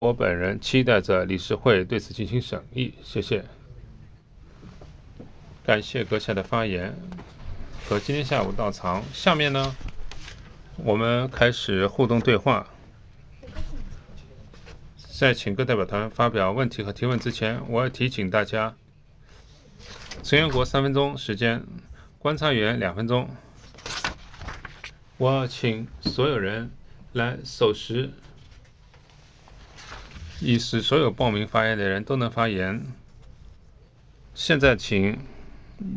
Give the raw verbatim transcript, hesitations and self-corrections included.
我本人期待着理事会对此进行审议，谢谢。感谢阁下的发言和今天下午到场。下面呢，我们开始互动对话。在请各代表团发表问题和提问之前，我要提醒大家，成员国三分钟时间，观察员两分钟。我要请所有人来守时，以使所有报名发言的人都能发言。现在请